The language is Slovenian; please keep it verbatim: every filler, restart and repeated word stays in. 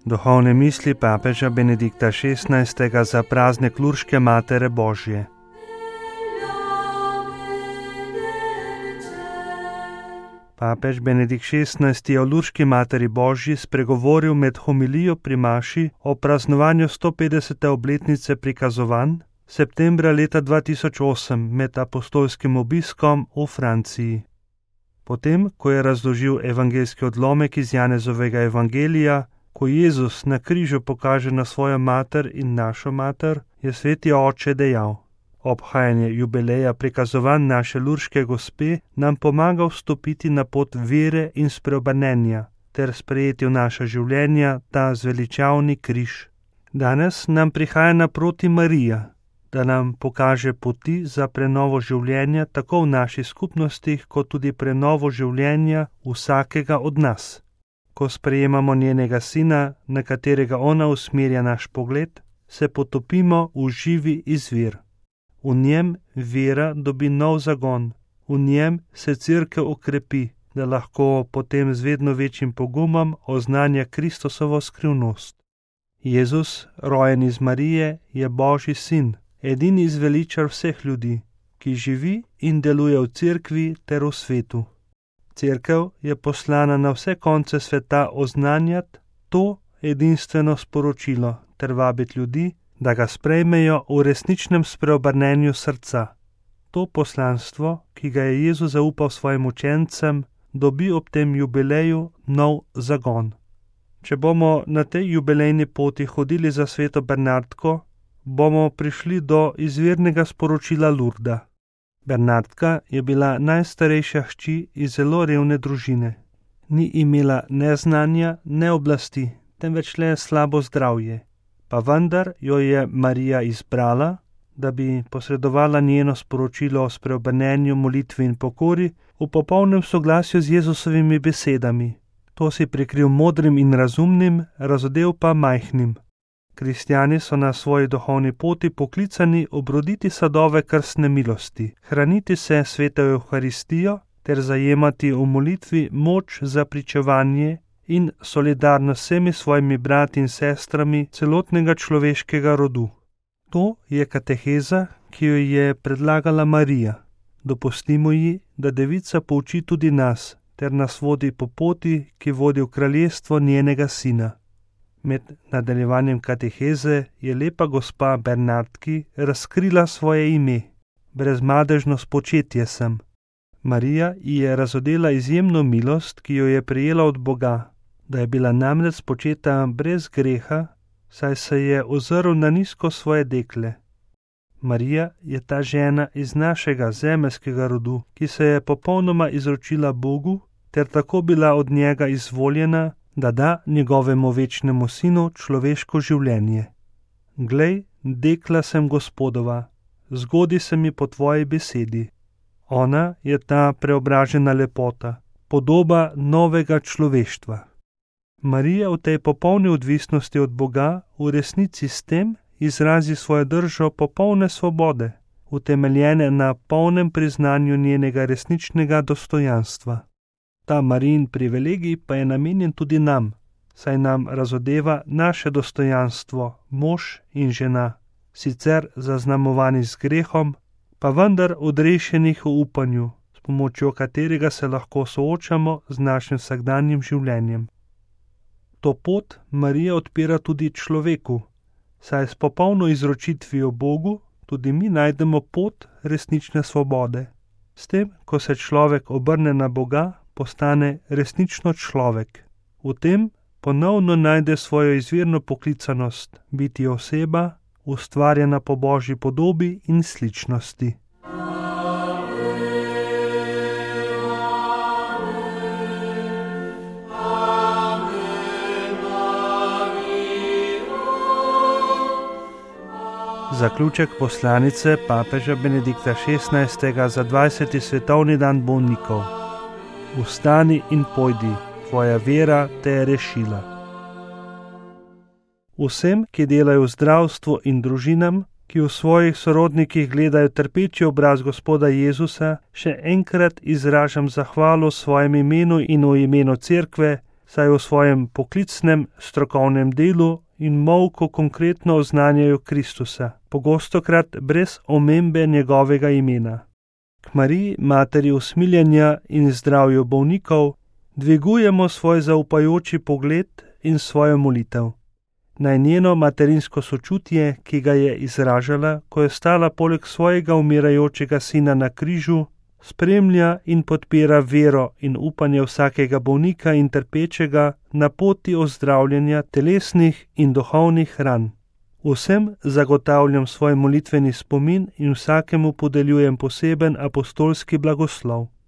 Duhovne misli papeža Benedikta šestnajstega za praznik Lurške Matere Božje. Papež Benedikt šestnajsti je o Lurški Materi Božji spregovoril med homilijo pri maši o praznovanju stopetdesete obletnice prikazovanj septembra leta dva tisoč osem med apostolskim obiskom v Franciji. Potem, ko je razložil evangeljski odlomek iz Janezovega evangelija, ko Jezus na križu pokaže na svojo mater in našo mater, je sveti oče dejal: obhajanje jubileja prikazovanj naše Lurške gospe nam pomaga vstopiti na pot vere in spreobrnenja ter sprejeti v naša življenja ta zveličavni križ. Danes nam prihaja naproti Marija, da nam pokaže poti za prenovo življenja tako v naših skupnostih, kot tudi prenovo življenja vsakega od nas. Ko sprejemamo njenega sina, na katerega ona usmerja naš pogled, se potopimo v živi izvir. V njem vera dobi nov zagon, v njem se cerkev okrepi, da lahko potem z vedno večjim pogumom oznanja Kristusovo skrivnost. Jezus, rojen iz Marije, je Božji sin, edini zveličar vseh ljudi, ki živi in deluje v cerkvi ter v svetu. Cerkev je poslana na vse konce sveta oznanjati to edinstveno sporočilo ter vabiti ljudi, da ga sprejmejo v resničnem spreobrnenju srca. To poslanstvo, ki ga je Jezus zaupal svojim učencem, dobi ob tem jubileju nov zagon. Če bomo na tej jubilejni poti hodili za sveto Bernardko, bomo prišli do izvirnega sporočila Lurda. Bernardka je bila najstarejša hči iz zelo revne družine. Ni imela ne znanja, ne oblasti, temveč le slabo zdravje. Pa vendar jo je Marija izbrala, da bi posredovala njeno sporočilo o spreobrnenju, molitvi in pokori v popolnem soglasju z Jezusovimi besedami. To si prikril modrim in razumnim, razodel pa majhnim. Kristjani so na svoji duhovni poti poklicani obroditi sadove krstne milosti, hraniti se sveto Evharistijo ter zajemati v molitvi moč za pričevanje in solidarnost s vsemi svojimi brati in sestrami celotnega človeškega rodu. To je kateheza, ki jo je predlagala Marija. Dopustimo ji, da devica pouči tudi nas, ter nas vodi po poti, ki vodi v kraljestvo njenega sina. Med nadaljevanjem kateheze je lepa gospa Bernardki razkrila svoje ime. Brezmadežno spočetje sem. Marija ji je razodela izjemno milost, ki jo je prejela od Boga, da je bila namreč spočeta brez greha, saj se je ozrl na nizko svoje dekle. Marija je ta žena iz našega zemeljskega rodu, ki se je popolnoma izročila Bogu, ter tako bila od njega izvoljena, da da njegovemu večnemu sinu človeško življenje. Glej, dekla sem Gospodova, zgodi se mi po tvoji besedi. Ona je ta preobražena lepota, podoba novega človeštva. Marija v tej popolni odvisnosti od Boga v resnici s tem izrazi svojo držo popolne svobode, utemeljene na polnem priznanju njenega resničnega dostojanstva. Ta Marijin privilegij pa je namenjen tudi nam, saj nam razodeva naše dostojanstvo, mož in žena, sicer zaznamovani z grehom, pa vendar odrešenih v upanju, s pomočjo katerega se lahko soočamo z našim vsakdanjim življenjem. To pot Marija odpira tudi človeku, saj s popolno izročitvijo Bogu tudi mi najdemo pot resnične svobode. S tem, ko se človek obrne na Boga, postane resnično človek. V tem ponovno najde svojo izvirno poklicanost, biti oseba, ustvarjena po Božji podobi in sličnosti. Zaključek poslanice papeža Benedikta šestnajstega za dvajseti svetovni dan bolnikov. Vstani in pojdi, tvoja vera te je rešila. Vsem, ki delajo v zdravstvu in družinam, ki v svojih sorodnikih gledajo trpeči obraz Gospoda Jezusa, še enkrat izražam zahvalo v svojem imenu in v imenu Cerkve, saj v svojem poklicnem strokovnem delu in molku konkretno oznanjajo Kristusa, pogostokrat brez omembe njegovega imena. K Mariji, materi usmiljenja in zdravju bolnikov, dvigujemo svoj zaupajoči pogled in svojo molitev. Naj njeno materinsko sočutje, ki ga je izražala, ko je stala poleg svojega umirajočega sina na križu, spremlja in podpira vero in upanje vsakega bolnika in trpečega na poti ozdravljenja telesnih in duhovnih ran. Vsem zagotavljam svoj molitveni spomin in vsakemu podeljujem poseben apostolski blagoslov.